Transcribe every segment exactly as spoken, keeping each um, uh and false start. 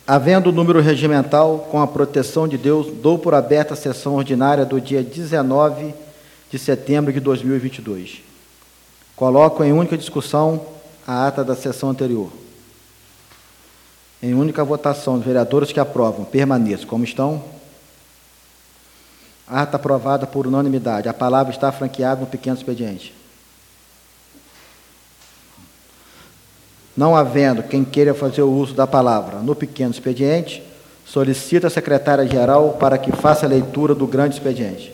Havendo o número regimental, com a proteção de Deus, dou por aberta a sessão ordinária do dia dezenove de setembro de dois mil e vinte e dois. Coloco em única discussão a ata da sessão anterior. Em única votação, os vereadores que aprovam, permaneçam como estão. Ata aprovada por unanimidade. A palavra está franqueada no pequeno expediente. Não havendo quem queira fazer o uso da palavra no pequeno expediente, solicita a secretária-geral para que faça a leitura do grande expediente.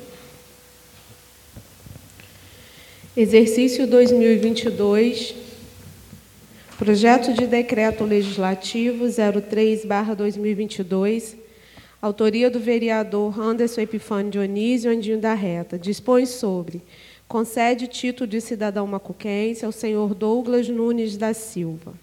Exercício dois mil e vinte e dois, projeto de decreto legislativo zero três barra dois mil e vinte e dois, autoria do vereador Anderson Epifânio Dionísio Andinho da Reta, dispõe sobre: concede título de cidadão macuquense ao senhor Douglas Nunes da Silva.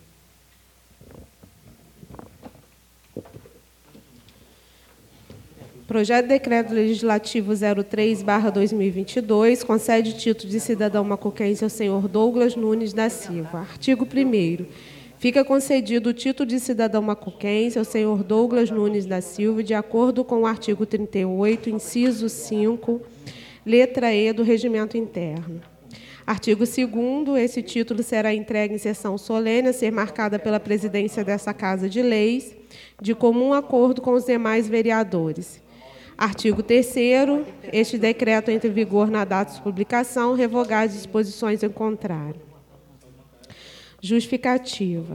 Projeto de decreto legislativo zero três barra dois mil e vinte e dois concede título de cidadão macuquense ao senhor Douglas Nunes da Silva. Artigo primeiro. Fica concedido o título de cidadão macuquense ao senhor Douglas Nunes da Silva, de acordo com o artigo trinta e oito, inciso cinco, letra E do Regimento Interno. Artigo segundo, esse título será entregue em sessão solene a ser marcada pela presidência dessa Casa de Leis, de comum acordo com os demais vereadores. Artigo terceiro, este decreto entra em vigor na data de publicação, revogadas as disposições em contrário. Justificativa.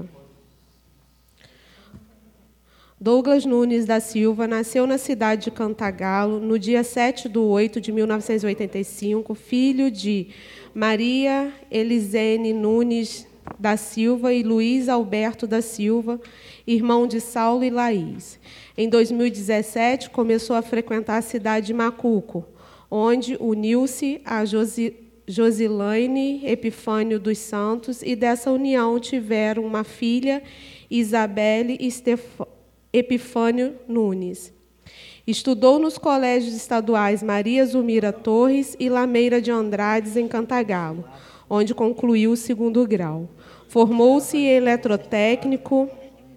Douglas Nunes da Silva nasceu na cidade de Cantagalo no dia sete de oito de mil novecentos e oitenta e cinco, filho de Maria Elisene Nunes da Silva e Luiz Alberto da Silva, irmão de Saulo e Laís. Em dois mil e dezessete, começou a frequentar a cidade de Macuco, onde uniu-se a Josi, Josilaine Epifânio dos Santos, e dessa união tiveram uma filha, Isabelle Epifânio Nunes. Estudou nos colégios estaduais Maria Zulmira Torres e Lameira de Andrades, em Cantagalo, onde concluiu o segundo grau. Formou-se em eletrotécnico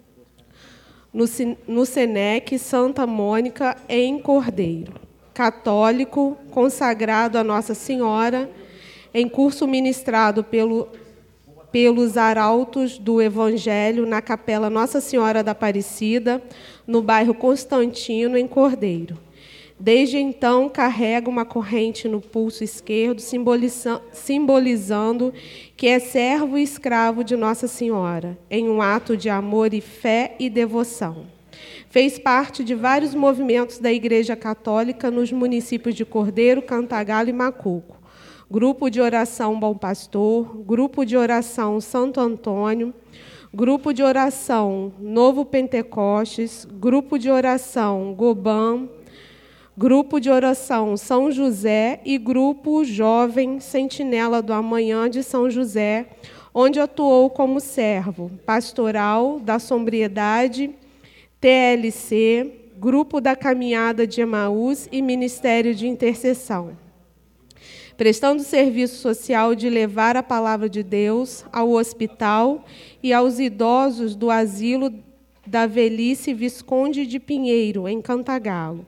no, no Senec Santa Mônica, em Cordeiro. Católico, consagrado a Nossa Senhora, em curso ministrado pelo, pelos arautos do Evangelho na Capela Nossa Senhora da Aparecida, no bairro Constantino, em Cordeiro. Desde então, carrega uma corrente no pulso esquerdo, simbolizando que é servo e escravo de Nossa Senhora, em um ato de amor e fé e devoção. Fez parte de vários movimentos da Igreja Católica nos municípios de Cordeiro, Cantagalo e Macuco. Grupo de Oração Bom Pastor, Grupo de Oração Santo Antônio, Grupo de Oração Novo Pentecostes, Grupo de Oração Gobam, Grupo de Oração São José e Grupo Jovem Sentinela do Amanhã de São José, onde atuou como servo pastoral da Sobriedade, T L C, Grupo da Caminhada de Emaús e Ministério de Intercessão, prestando serviço social de levar a palavra de Deus ao hospital e aos idosos do asilo da Velhice Visconde de Pinheiro, em Cantagalo.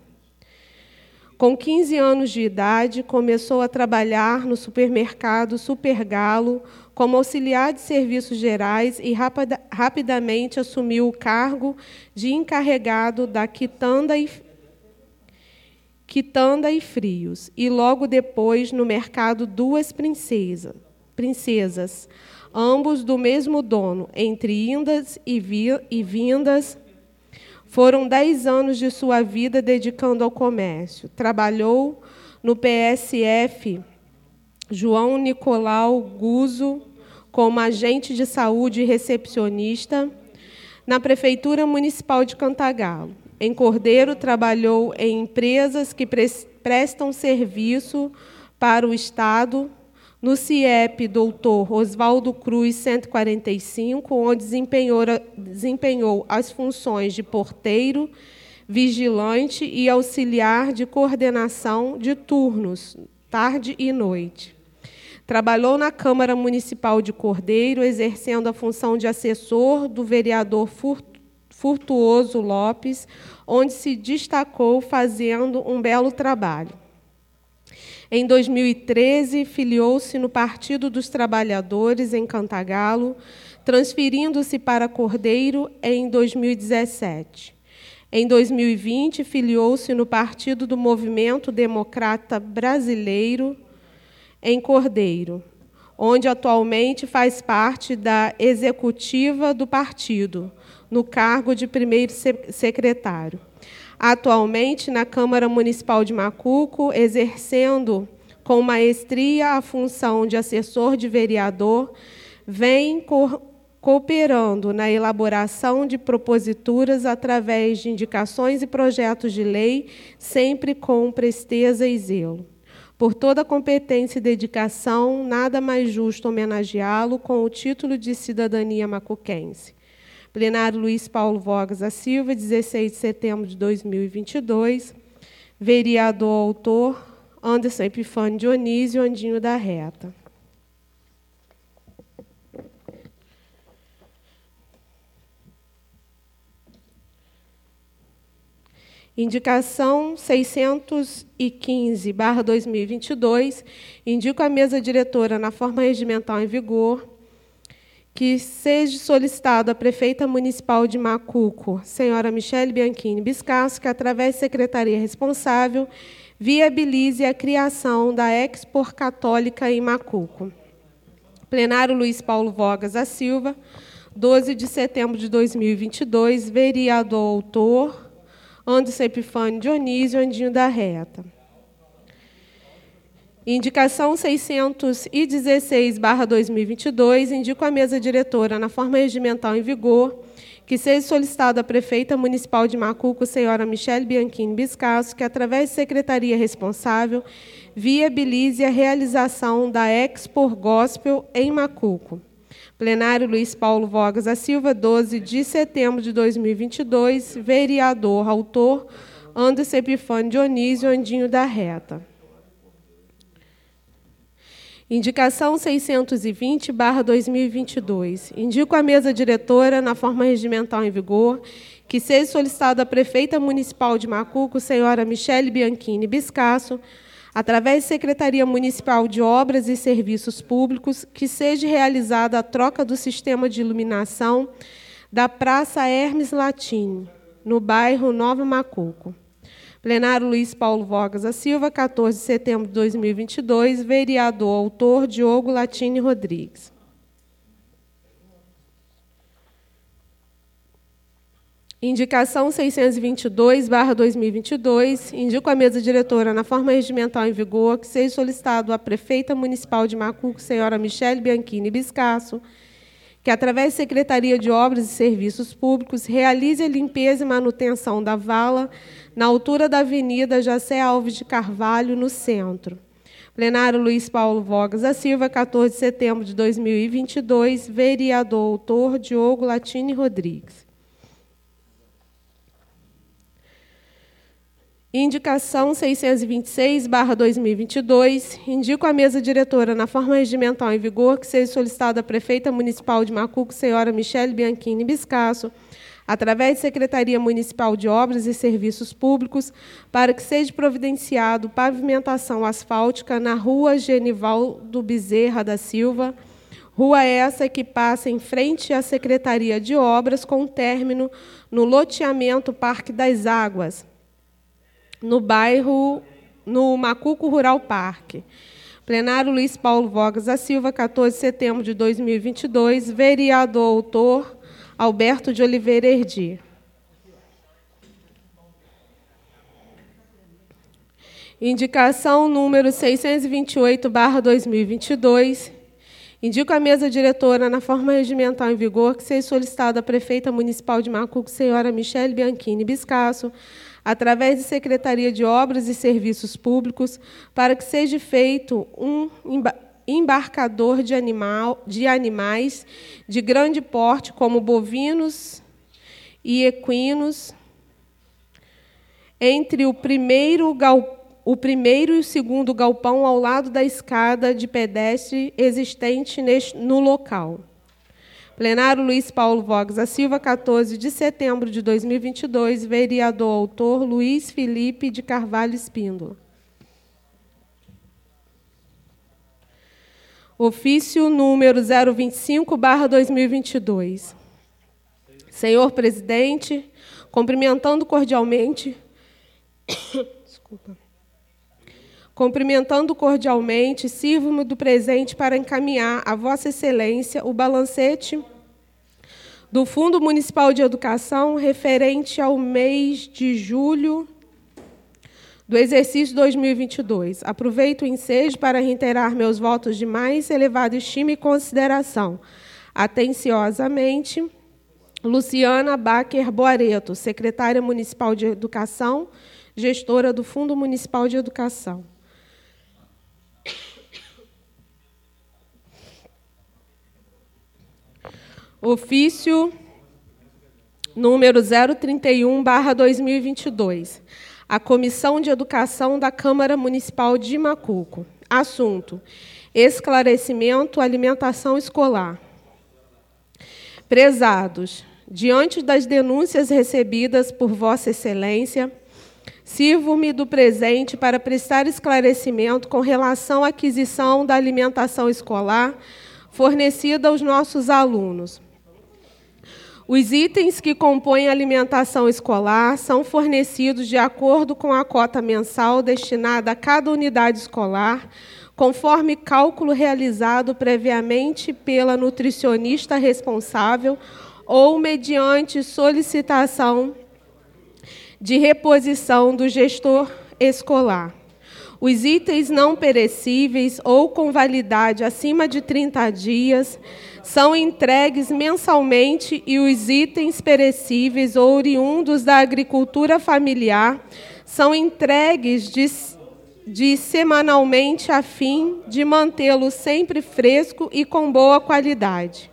Com quinze anos de idade, começou a trabalhar no supermercado Supergalo como auxiliar de serviços gerais e rapida, rapidamente assumiu o cargo de encarregado da quitanda e, quitanda e frios, e logo depois no mercado Duas Princesa, Princesas, ambos do mesmo dono, entre indas e, vi, e vindas. Foram dez anos de sua vida dedicando ao comércio. Trabalhou no P S F João Nicolau Guzzo como agente de saúde e recepcionista, na Prefeitura Municipal de Cantagalo. Em Cordeiro, trabalhou em empresas que prestam serviço para o Estado, no C I E P doutor Oswaldo Cruz cento e quarenta e cinco, onde desempenhou, desempenhou as funções de porteiro, vigilante e auxiliar de coordenação de turnos, tarde e noite. Trabalhou na Câmara Municipal de Cordeiro, exercendo a função de assessor do vereador Furtuoso Lopes, onde se destacou fazendo um belo trabalho. Em dois mil e treze, filiou-se no Partido dos Trabalhadores, em Cantagalo, transferindo-se para Cordeiro em dois mil e dezessete. Em dois mil e vinte, filiou-se no Partido do Movimento Democrata Brasileiro, em Cordeiro, onde atualmente faz parte da executiva do partido, no cargo de primeiro secretário. Atualmente, na Câmara Municipal de Macuco, exercendo com maestria a função de assessor de vereador, vem co cooperando na elaboração de proposituras através de indicações e projetos de lei, sempre com presteza e zelo. Por toda a competência e dedicação, nada mais justo homenageá-lo com o título de cidadania macuquense. Plenário Luiz Paulo Vogas da Silva, dezesseis de setembro de dois mil e vinte e dois. Vereador autor, Anderson Epifânio Dionísio Andinho da Reta. Indicação seiscentos e quinze barra dois mil e vinte e dois, indico à mesa diretora, na forma regimental em vigor, que seja solicitado à prefeita municipal de Macuco, senhora Michele Bianchini Biscasso, que, através da secretaria responsável, viabilize a criação da Expo Católica em Macuco. Plenário Luiz Paulo Vogas da Silva, doze de setembro de dois mil e vinte e dois, vereador autor, Anderson Epifânio Dionísio Andinho da Reta. Indicação seiscentos e dezesseis barra dois mil e vinte e dois, indico à mesa diretora, na forma regimental em vigor, que seja solicitado à prefeita municipal de Macuco, senhora Michele Bianchini Biscasso, que, através da secretaria responsável, viabilize a realização da Expo Gospel em Macuco. Plenário Luiz Paulo Vogas da Silva, doze de setembro de dois mil e vinte e dois, vereador, autor, Anderson Epifânio Dionísio Andinho da Reta. Indicação seiscentos e vinte barra dois mil e vinte e dois. Indico à mesa diretora, na forma regimental em vigor, que seja solicitado à prefeita municipal de Macuco, senhora Michele Bianchini Biscasso, através da Secretaria Municipal de Obras e Serviços Públicos, que seja realizada a troca do sistema de iluminação da Praça Hermes Latini, no bairro Nova Macuco. Plenário Luiz Paulo Vogas da Silva, quatorze de setembro de dois mil e vinte e dois, vereador autor Diogo Latini Rodrigues. Indicação seiscentos e vinte e dois barra dois mil e vinte e dois, indico à mesa diretora, na forma regimental em vigor, que seja solicitado à prefeita municipal de Macuco, senhora Michele Bianchini Biscasso, que, através da Secretaria de Obras e Serviços Públicos, realize a limpeza e manutenção da vala na altura da Avenida Jacé Alves de Carvalho, no centro. Plenário Luiz Paulo Vogas da Silva, quatorze de setembro de dois mil e vinte e dois, vereador autor Diogo Latini Rodrigues. Indicação seiscentos e vinte e seis barra dois mil e vinte e dois, indico à mesa diretora, na forma regimental em vigor, que seja solicitada à prefeita municipal de Macuco, senhora Michele Bianchini Biscasso, através da Secretaria Municipal de Obras e Serviços Públicos, para que seja providenciado pavimentação asfáltica na rua Genivaldo Bezerra da Silva, rua essa que passa em frente à Secretaria de Obras, com término no loteamento Parque das Águas, no bairro, no Macuco Rural Parque. Plenário Luiz Paulo Vogas da Silva, quatorze de setembro de dois mil e vinte e dois, vereador autor Alberto de Oliveira Erdi. Indicação número seiscentos e vinte e oito barra dois mil e vinte e dois, indico à mesa diretora, na forma regimental em vigor, que seja solicitada à prefeita municipal de Macuco, senhora Michele Bianchini Biscasso, através da Secretaria de Obras e Serviços Públicos, para que seja feito um embarcador de, animal, de animais de grande porte, como bovinos e equinos, entre o primeiro, o primeiro e o segundo galpão, ao lado da escada de pedestre existente neste, no local. Plenário Luiz Paulo Vogas da Silva, quatorze de setembro de dois mil e vinte e dois, vereador autor Luiz Felipe de Carvalho Espíndola. Ofício número zero vinte e cinco barra dois mil e vinte e dois. Senhor presidente, cumprimentando cordialmente... Desculpa. Cumprimentando cordialmente, sirvo-me do presente para encaminhar a Vossa Excelência o balancete do Fundo Municipal de Educação referente ao mês de julho do exercício dois mil e vinte e dois. Aproveito o ensejo para reiterar meus votos de mais elevada estima e consideração. Atenciosamente, Luciana Bacher Boareto, secretária municipal de Educação, gestora do Fundo Municipal de Educação. Ofício número zero trinta e um barra dois mil e vinte e dois. A Comissão de Educação da Câmara Municipal de Macuco. Assunto: esclarecimento, alimentação escolar. Prezados, diante das denúncias recebidas por Vossa Excelência, sirvo-me do presente para prestar esclarecimento com relação à aquisição da alimentação escolar fornecida aos nossos alunos. Os itens que compõem a alimentação escolar são fornecidos de acordo com a cota mensal destinada a cada unidade escolar, conforme cálculo realizado previamente pela nutricionista responsável ou mediante solicitação de reposição do gestor escolar. Os itens não perecíveis ou com validade acima de trinta dias são entregues mensalmente e os itens perecíveis ou oriundos da agricultura familiar são entregues de, de semanalmente a fim de mantê-lo sempre fresco e com boa qualidade.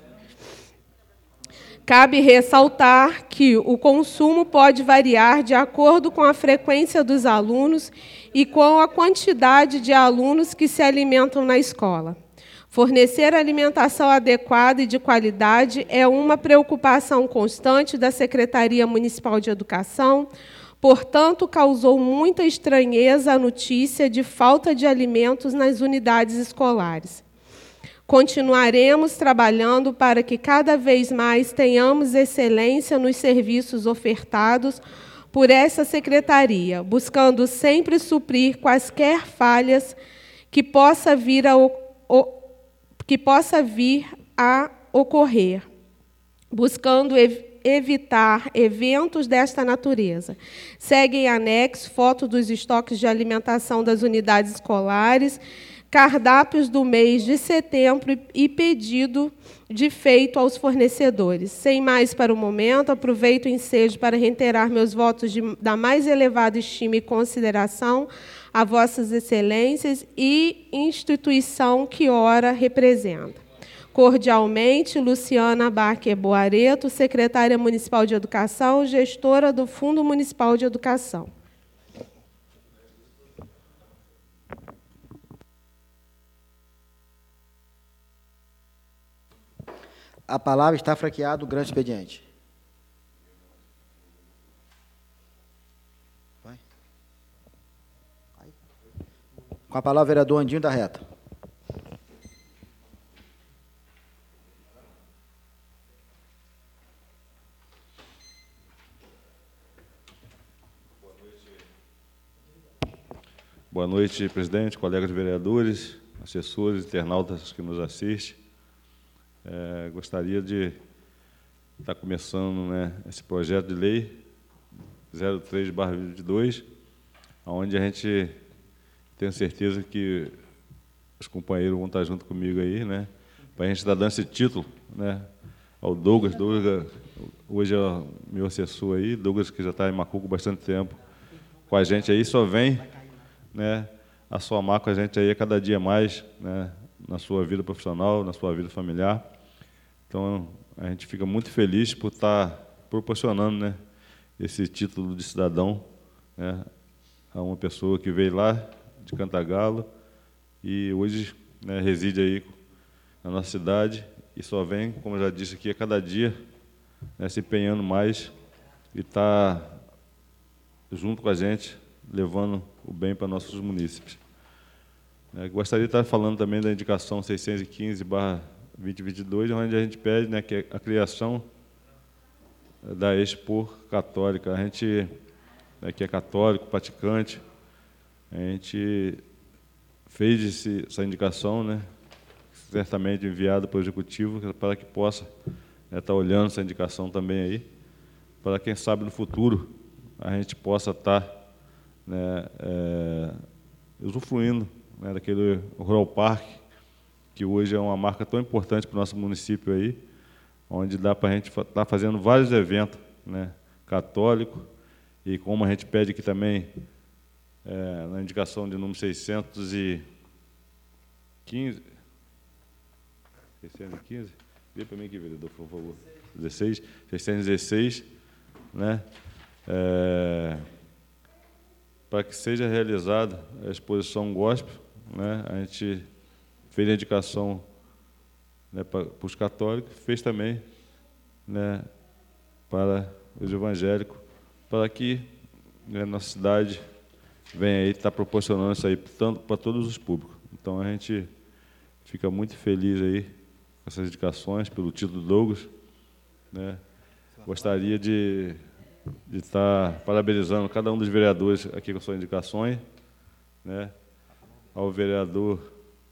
Cabe ressaltar que o consumo pode variar de acordo com a frequência dos alunos e com a quantidade de alunos que se alimentam na escola. Fornecer alimentação adequada e de qualidade é uma preocupação constante da Secretaria Municipal de Educação, portanto, causou muita estranheza a notícia de falta de alimentos nas unidades escolares. Continuaremos trabalhando para que cada vez mais tenhamos excelência nos serviços ofertados por essa secretaria, buscando sempre suprir quaisquer falhas que possa vir a, o, que possa vir a ocorrer, buscando ev evitar eventos desta natureza. Segue em anexo foto dos estoques de alimentação das unidades escolares, cardápios do mês de setembro e pedido de feito aos fornecedores. Sem mais para o momento, aproveito o ensejo para reiterar meus votos de, da mais elevada estima e consideração a Vossas Excelências e instituição que ora representa. Cordialmente, Luciana Bacher Boareto, secretária municipal de Educação, gestora do Fundo Municipal de Educação. A palavra está franqueada, o grande expediente. Vai. Vai. Com a palavra, o vereador Andinho da Reta. Boa noite. Boa noite, presidente, colegas vereadores, assessores, internautas que nos assistem. É, gostaria de estar começando, né, esse projeto de lei zero três barra vinte e dois, onde a gente tem certeza que os companheiros vão estar junto comigo aí, né, para a gente estar dando esse título, né, ao Douglas. Douglas hoje é o meu assessor aí, Douglas, que já está em Macuco há bastante tempo com a gente aí, só vem, né, a somar com a gente aí a cada dia mais, né, na sua vida profissional, na sua vida familiar. Então, a gente fica muito feliz por estar proporcionando, né, esse título de cidadão, né, a uma pessoa que veio lá de Cantagalo e hoje, né, reside aí na nossa cidade e só vem, como eu já disse aqui, a cada dia, né, se empenhando mais e está junto com a gente, levando o bem para nossos munícipes. É, gostaria de estar falando também da indicação seiscentos e quinze barra vinte e vinte e dois, onde a gente pede, né, que a criação da Expo Católica. A gente, né, que é católico, praticante, a gente fez esse, essa indicação, né, certamente enviada para o Executivo, para que possa, né, estar olhando essa indicação também aí, para quem sabe no futuro a gente possa estar, né, é, usufruindo, né, daquele Rural Park, que hoje é uma marca tão importante para o nosso município aí, onde dá para a gente estar tá fazendo vários eventos, né, católicos, e como a gente pede aqui também, é, na indicação de número seiscentos e quinze, seiscentos e quinze, vê para mim aqui, vereador, por favor, dezesseis, seiscentos e dezesseis, né, é, para que seja realizada a exposição gospel, né, a gente fez a indicação, né, para, para os católicos, fez também, né, para os evangélicos, para que, né, nossa cidade venha aí estar proporcionando isso aí tanto para todos os públicos. Então a gente fica muito feliz aí com essas indicações pelo título Douglas, né. Gostaria de, de estar parabenizando cada um dos vereadores aqui com suas indicações, né, ao vereador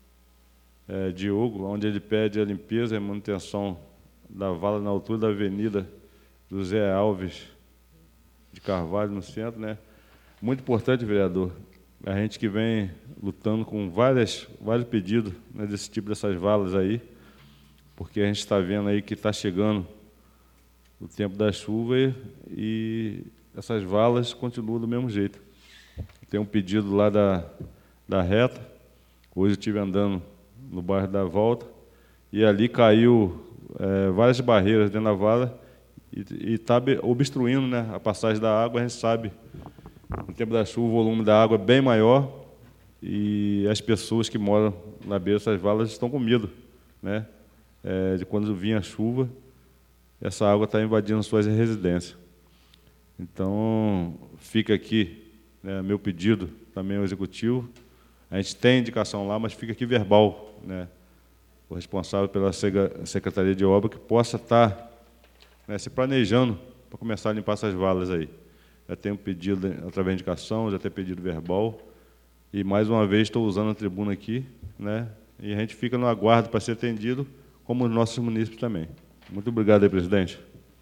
É, Diogo, onde ele pede a limpeza e manutenção da vala na altura da Avenida José Alves de Carvalho, no centro, né? Muito importante, vereador, a gente que vem lutando com várias, vários pedidos, né, desse tipo, dessas valas aí, porque a gente está vendo aí que está chegando o tempo da chuva e, e essas valas continuam do mesmo jeito. Tem um pedido lá da, da reta, hoje eu estive andando no bairro da Volta, e ali caiu é, várias barreiras dentro da vala e está obstruindo, né, a passagem da água. A gente sabe, no tempo da chuva, o volume da água é bem maior e as pessoas que moram na beira dessas valas estão com medo, né, é, de quando vinha a chuva, essa água está invadindo suas residências. Então, fica aqui, né, meu pedido também ao Executivo. A gente tem indicação lá, mas fica aqui verbal, né, o responsável pela Secretaria de Obra, que possa estar, né, se planejando para começar a limpar essas valas aí. Já tenho pedido através de indicação, já tenho pedido verbal, e mais uma vez estou usando a tribuna aqui, né, e a gente fica no aguardo para ser atendido, como os nossos munícipes também. Muito obrigado aí, presidente.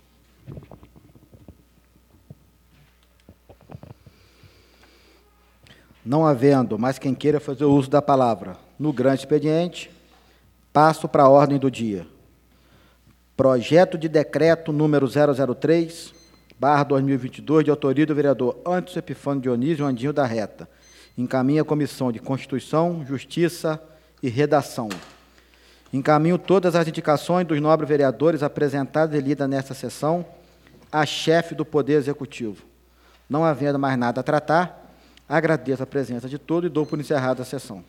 Não havendo mais quem queira fazer uso da palavra no grande expediente, passo para a ordem do dia. Projeto de decreto número zero zero três, barra dois mil e vinte e dois, de autoria do vereador Anderson Epifânio Dionísio Andinho da Reta. Encaminha a Comissão de Constituição, Justiça e Redação. Encaminho todas as indicações dos nobres vereadores apresentadas e lidas nesta sessão à chefe do Poder Executivo. Não havendo mais nada a tratar, agradeço a presença de todos e dou por encerrada a sessão.